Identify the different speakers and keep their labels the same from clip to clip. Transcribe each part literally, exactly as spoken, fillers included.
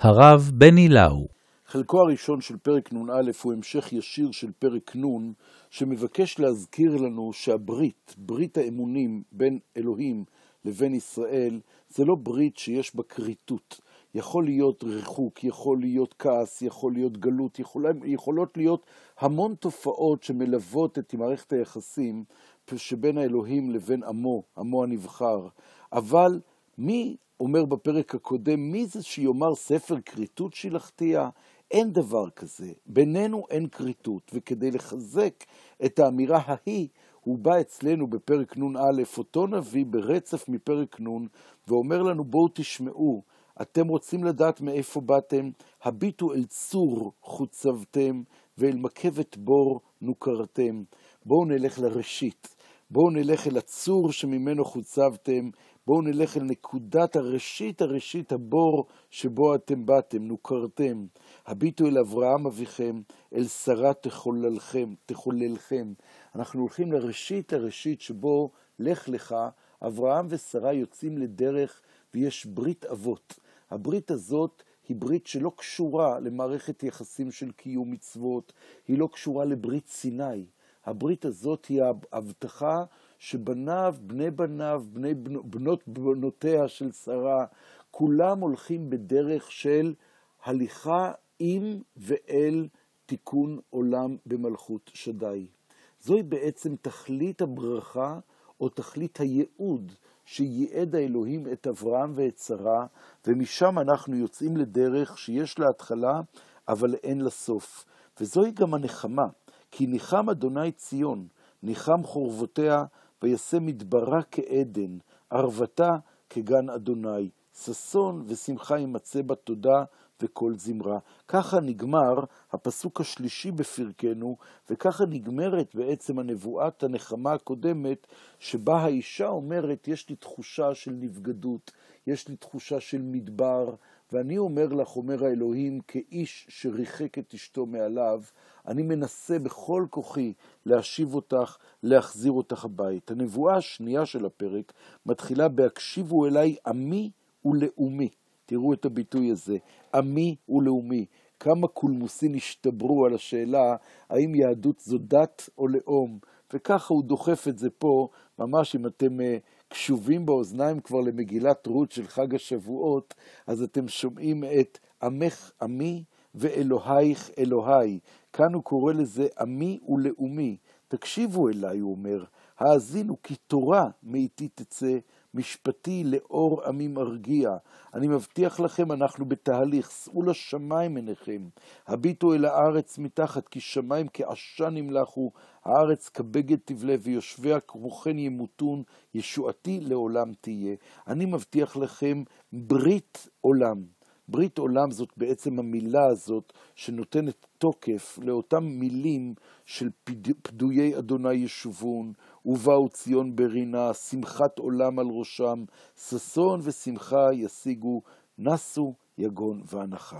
Speaker 1: הרב בני לאו.
Speaker 2: חלקו הראשון של פרק נ"א הוא המשך ישיר של פרק נ', שמבקש להזכיר לנו שהברית, ברית האמונים בין אלוהים לבין ישראל, זה לא ברית שיש בה כריתות. יכול להיות ריחוק, יכול להיות כעס, יכול להיות גלות, יכול, יכולות להיות המון תופעות שמלוות את מערכת היחסים שבין האלוהים לבין עמו, עמו הנבחר. אבל מי אומר בפרק הקודם, מי זה שיאמר ספר כריתות שילחתיה? אין דבר כזה, בינינו אין כריתות, וכדי לחזק את האמירה ההיא, הוא בא אצלנו בפרק נ"א, אותו נביא ברצף מפרק נ', ואומר לנו בואו תשמעו, אתם רוצים לדעת מאיפה באתם? הביטו אל צור חוצבתם, ואל מקבת בור נוכרתם. בואו נלך לראשית, בואו נלך אל הצור שממנו חוצבתם, בואו נלך אל נקודת הראשית, הראשית הבור שבו אתם באתם, נוכרתם. הביטו אל אברהם אביכם, אל שרה תחוללכם, תחוללכם. אנחנו הולכים לראשית, הראשית שבו לך לך, אברהם ושרה יוצאים לדרך ויש ברית אבות. הברית הזאת היא ברית שלא קשורה למערכת יחסים של קיום מצוות, היא לא קשורה לברית סיני. הברית הזאת היא ההבטחה שבניו, בני בניו, בני בנות בנותיה של שרה, כולם הולכים בדרך של הליכה עם ואל תיקון עולם במלכות שדי. זוהי בעצם תכלית הברכה או תכלית הייעוד שייעד האלוהים את אברהם ואת שרה, ומשם אנחנו יוצאים לדרך שיש לה התחלה אבל אין לה סוף. וזוהי גם הנחמה, כי ניחם אדוני ציון, ניחם חורבותיה, ויעשה מדברה כעדן, ערבתה כגן אדוני, ששון ושמחה ימצא בתודה וכל זמרה. ככה נגמר הפסוק השלישי בפרקנו, וככה נגמרת בעצם הנבואת הנחמה הקודמת, שבה האישה אומרת, יש לי תחושה של נבגדות, יש לי תחושה של מדבר, ואני אומר לך, אומר האלוהים, כאיש שריחק את אשתו מעליו, אני מנסה בכל כוחי להשיב אותך, להחזיר אותך הבית. הנבואה השנייה של הפרק מתחילה בהקשיבו אליי עמי ולאומי. תראו את הביטוי הזה, עמי ולאומי. כמה קולמוסין השתברו על השאלה, האם יהדות זו דת או לאום. וככה הוא דוחף את זה פה, ממש אם אתם קשובים באוזניים כבר למגילת רות של חג השבועות, אז אתם שומעים את עמך עמי ואלוהיך אלוהי. כאן הוא קורא לזה עמי ולאומי. תקשיבו אליי, הוא אומר, האזינו כי תורה מאיתי תצא, משפטי לאור עמי מרגיע. אני מבטיח לכם, אנחנו בתהליך, שאו לשמיים עיניכם, הביטו אל הארץ מתחת, כי שמיים כעשן ימלחו, הארץ כבגד תבלה, ויושביה כמוכן ימותון, ישועתי לעולם תהיה. אני מבטיח לכם ברית עולם. ברית עולם זאת בעצם המילה הזאת שנותנת תוקף לאותם מילים של פדויי אדוני ישובון, ובאו ציון ברינה, שמחת עולם על ראשם, ששון ושמחה ישיגו, נסו יגון והנחה.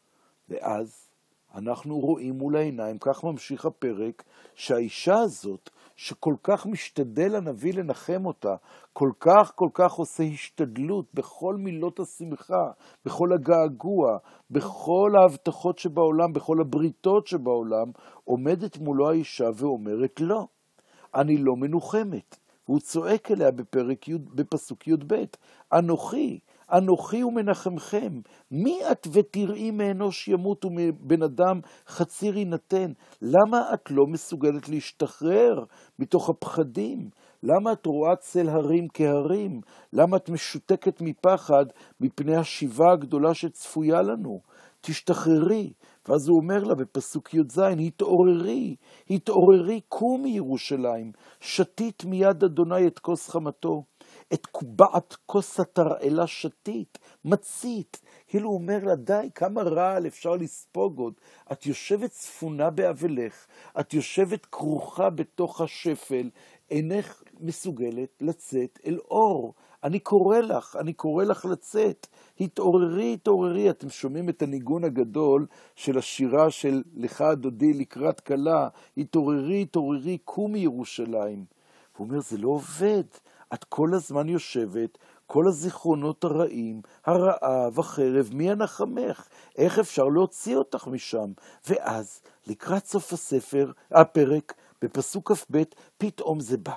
Speaker 2: ואז אנחנו רואים מול העיניים, כך ממשיך הפרק, שהאישה הזאת, שכל כך משתדל הנביא לנחם אותה, כל כך כל כך עושה השתדלות בכל מילות השמחה, בכל הגעגוע, בכל ההבטחות שבעולם, בכל הבריתות שבעולם, עומדת מולו האישה ואומרת לא, אני לא מנוחמת. והוא צועק אליה בפרק י', בפסוק י"ב, אנוכי, אנוכי ומנחמכם, מי את ותראי מאנוש ימות ומבן אדם חציר ינתן? למה את לא מסוגלת להשתחרר מתוך הפחדים? למה את רואה צל הרים כהרים? למה את משותקת מפחד מפני השיבה הגדולה שצפויה לנו? תשתחררי. ואז הוא אומר לה בפסוק י"ז, התעוררי, התעוררי, קומי ירושלים, שתית מיד אדוני את כוס חמתו, את קובעת כוס התרעלה שתית, מצית. כאילו הוא אומר לה, די, כמה רעל אפשר לספוג עוד. את יושבת צפונה באבלך, את יושבת כרוכה בתוך השפל, אינך מסוגלת לצאת אל אור. אני קורא לך, אני קורא לך לצאת. התעוררי, התעוררי. אתם שומעים את הניגון הגדול של השירה של לך דודי לקראת קלה. התעוררי, התעוררי, קומי ירושלים. הוא אומר, זה לא עובד. את כל הזמן יושבת, כל הזיכרונות הרעים, הרעב, החרב, מי ינחמך? איך אפשר להוציא אותך משם? ואז, לקראת סוף הספר, הפרק, בפסוק כ"ב, פתאום זה בא.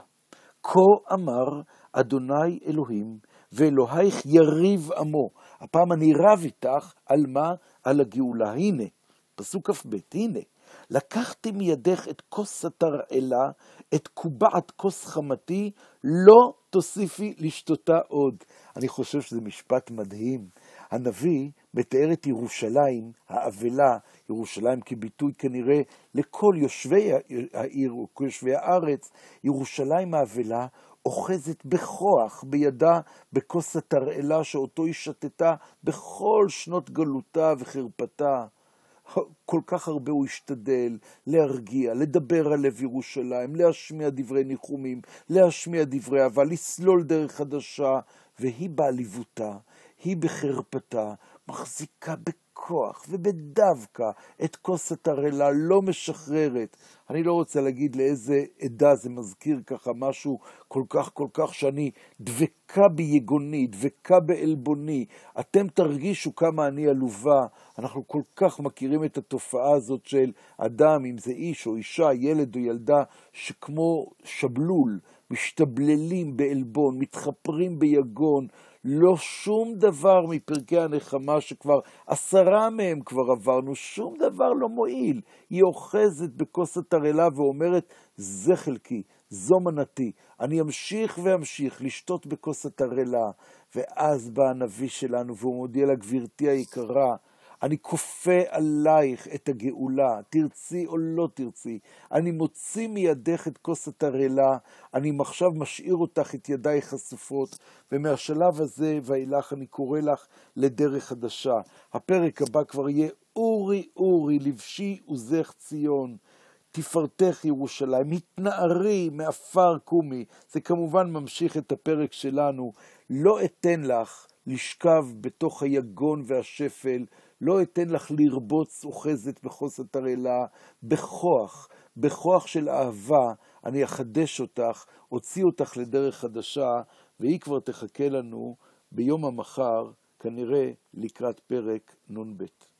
Speaker 2: כה אמר אדוני אלוהים, ואלוהיך יריב עמו. הפעם אני רב איתך, על מה? על הגאולה. הנה, פסוק כ"ב, הנה. לקחתי מידך את כוס התרעלה, את קובעת כוס חמתי, לא תוסיפי לשתותה עוד. אני חושב שזה משפט מדהים. הנביא מתאר את ירושלים, האבלה, ירושלים כביטוי כנראה לכל יושבי העיר, או יושבי הארץ, ירושלים האבלה אוחזת בכוח בידה בכוס התרעלה שאותו היא שתתה בכל שנות גלותה וחרפתה. כל כך הרבה הוא השתדל להרגיע, לדבר על לב ירושלים, להשמיע דברי ניחומים, להשמיע דברי אהבה, לסלול דרך חדשה, והיא בעליבותה, היא בחרפתה, מחזיקה בכוח ובדווקא את כוס התרעלה, לא משחררת. אני לא רוצה להגיד לאיזה עדה זה מזכיר ככה משהו כל כך כל כך שאני דבקה ביגוני, דבקה באלבוני. אתם תרגישו כמה אני עלובה. אנחנו כל כך מכירים את התופעה הזאת של אדם, אם זה איש או אישה, ילד או ילדה, שכמו שבלול, משתבללים באלבון, מתחפרים ביגון, לא שום דבר מפרקי הנחמה שכבר עשרה מהם כבר עברנו, שום דבר לא מועיל. היא אוחזת בכוס התרעלה ואומרת, זה חלקי, זו מנתי, אני אמשיך ואמשיך לשתות בכוס התרעלה. ואז בא הנביא שלנו והוא מודיע לה, גבירתי היקרה, אני כופה עלייך את הגאולה, תרצי או לא תרצי, אני מוציא מידך את כוס התרעלה, אני עכשיו משאיר אותך את ידיי חשופות, ומהשלב הזה ואילך אני קורא לך לדרך חדשה. הפרק הבא כבר יהיה אורי אורי לבשי עוזך ציון, תפארתך ירושלים, התנערי מעפר קומי. זה כמובן ממשיך את הפרק שלנו, לא אתן לך לשכב בתוך היגון והשפל, לא אתן לך לרבוץ אוחזת בכוס התרעלה, בכוח, בכוח של אהבה, אני אחדש אותך, אוציא אותך לדרך חדשה, והיא כבר תחכה לנו ביום המחר, כנראה לקראת פרק נון ב'.